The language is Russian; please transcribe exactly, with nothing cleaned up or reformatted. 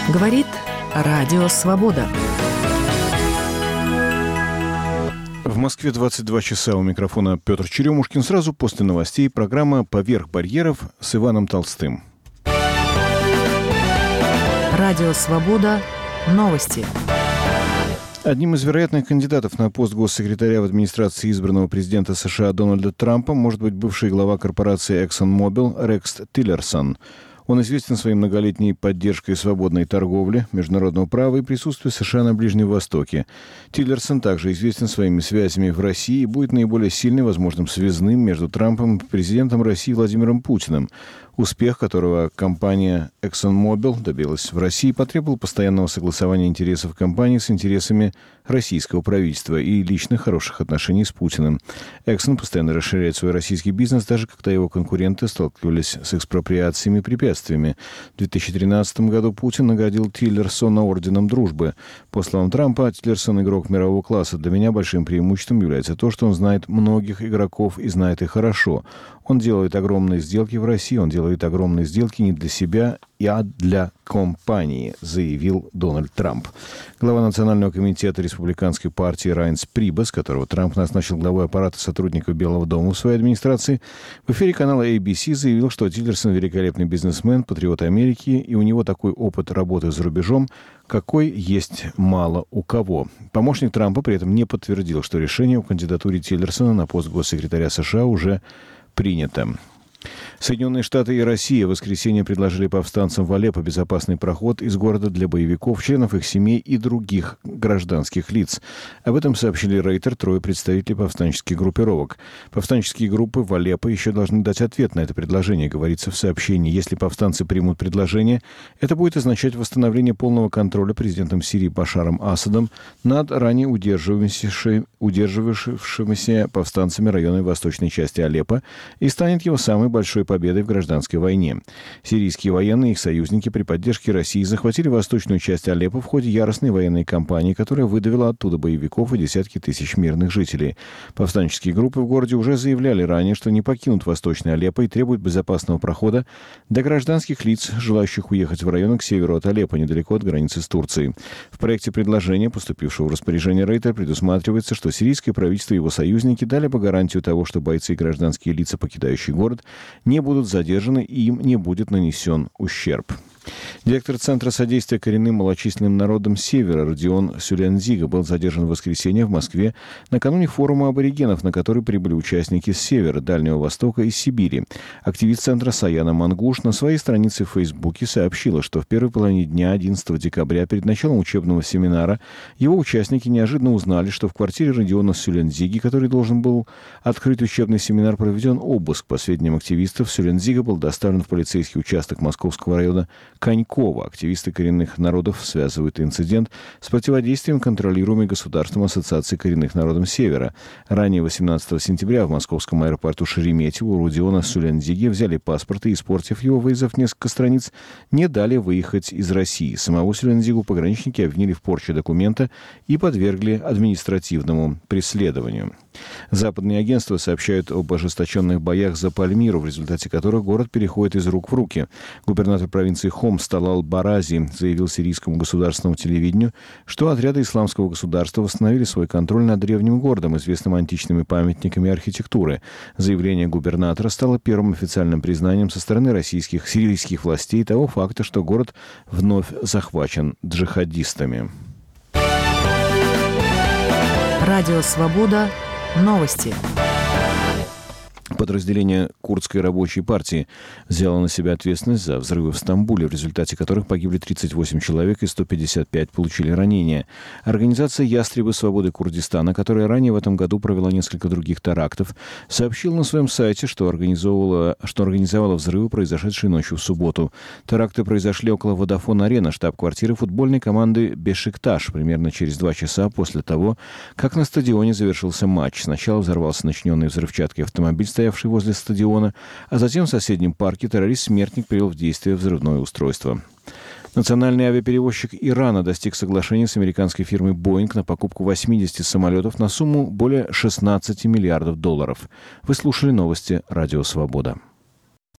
Говорит Радио Свобода. В Москве двадцать два часа. У микрофона Петр Черемушкин. Сразу после новостей программа «Поверх барьеров» с Иваном Толстым. Радио Свобода. Новости. Одним из вероятных кандидатов на пост госсекретаря в администрации избранного президента США Дональда Трампа может быть бывший глава корпорации ExxonMobil Рекс Тиллерсон. Он известен своей многолетней поддержкой свободной торговли, международного права и присутствия США на Ближнем Востоке. Тиллерсон также известен своими связями в России и будет наиболее сильным возможным связным между Трампом и президентом России Владимиром Путиным. Успех, которого компания ExxonMobil добилась в России, потребовал постоянного согласования интересов компании с интересами российского правительства и личных хороших отношений с Путиным. Exxon постоянно расширяет свой российский бизнес, даже когда его конкуренты сталкивались с экспроприациями и препятствиями. В две тысячи тринадцатом году Путин наградил Тиллерсона орденом дружбы. По словам Трампа, Тиллерсон игрок мирового класса. Для меня большим преимуществом является то, что он знает многих игроков и знает их хорошо. Он делает огромные сделки в России, он делает огромные сделки не для себя, а для компании, заявил Дональд Трамп. Глава Национального комитета республиканской партии Райнс Прибас, которого Трамп назначил главой аппарата сотрудников Белого дома в своей администрации, в эфире канала эй би си заявил, что Тиллерсон великолепный бизнесмен, патриот Америки, и у него такой опыт работы за рубежом, какой есть мало у кого. Помощник Трампа при этом не подтвердил, что решение о кандидатуре Тиллерсона на пост госсекретаря США уже принято. Соединенные Штаты и Россия в воскресенье предложили повстанцам в Алеппо безопасный проход из города для боевиков, членов их семей и других гражданских лиц. Об этом сообщили Рейтер, трое представителей повстанческих группировок. Повстанческие группы в Алеппо еще должны дать ответ на это предложение, говорится в сообщении. Если повстанцы примут предложение, это будет означать восстановление полного контроля президентом Сирии Башаром Асадом над ранее удерживавшимися, удерживавшимися повстанцами района восточной части Алеппо и станет его самой большой победой в гражданской войне. Сирийские военные и их союзники при поддержке России захватили восточную часть Алеппо в ходе яростной военной кампании, которая выдавила оттуда боевиков и десятки тысяч мирных жителей. Повстанческие группы в городе уже заявляли ранее, что не покинут восточный Алеппо и требуют безопасного прохода для гражданских лиц, желающих уехать в районы к северу от Алеппо, недалеко от границы с Турцией. В проекте предложения, поступившего в распоряжение Рейтер, предусматривается, что сирийское правительство и его союзники дали бы гарантию того, что бойцы и гражданские лица, покидающие город, не будут задержаны и им не будет нанесен ущерб. Директор Центра содействия коренным малочисленным народам Севера Родион Сюлянзига был задержан в воскресенье в Москве накануне форума аборигенов, на который прибыли участники с Севера, Дальнего Востока и Сибири. Активист Центра Саяна Мангуш на своей странице в Фейсбуке сообщила, что в первой половине дня одиннадцатого декабря перед началом учебного семинара его участники неожиданно узнали, что в квартире Родиона Сюлянзиги, который должен был открыть учебный семинар, проведен обыск. По сведениям активистов, Сюлянзига был доставлен в полицейский участок Московского района Конькова. Активисты коренных народов связывают инцидент с противодействием контролируемой государством Ассоциации коренных народов Севера. Ранее, восемнадцатого сентября, в московском аэропорту Шереметьево у Родиона Сюлянзиги взяли паспорт и, испортив его, вырезав несколько страниц, не дали выехать из России. Самого Сюлянзигу пограничники обвинили в порче документа и подвергли административному преследованию. Западные агентства сообщают об ожесточенных боях за Пальмиру, в результате которых город переходит из рук в руки. Губернатор провинции Хомс Талал Барази заявил сирийскому государственному телевидению, что отряды исламского государства восстановили свой контроль над древним городом, известным античными памятниками архитектуры. Заявление губернатора стало первым официальным признанием со стороны российских сирийских властей того факта, что город вновь захвачен джихадистами. Радио Свобода. Новости. Подразделение Курдской рабочей партии взяло на себя ответственность за взрывы в Стамбуле, в результате которых погибли тридцать восемь человек и сто пятьдесят пять получили ранения. Организация «Ястребы свободы Курдистана», которая ранее в этом году провела несколько других терактов, сообщила на своем сайте, что организовала, что организовала взрывы, произошедшие ночью в субботу. Теракты произошли около Водафон-арена, штаб-квартиры футбольной команды «Бешикташ», примерно через два часа после того, как на стадионе завершился матч. Сначала взорвался начиненный взрывчаткой автомобиль, стоявший возле стадиона, а затем в соседнем парке террорист-смертник привел в действие взрывное устройство. Национальный авиаперевозчик Ирана достиг соглашения с американской фирмой Boeing на покупку восемьдесят самолетов на сумму более шестнадцати миллиардов долларов. Вы слушали новости Радио Свобода.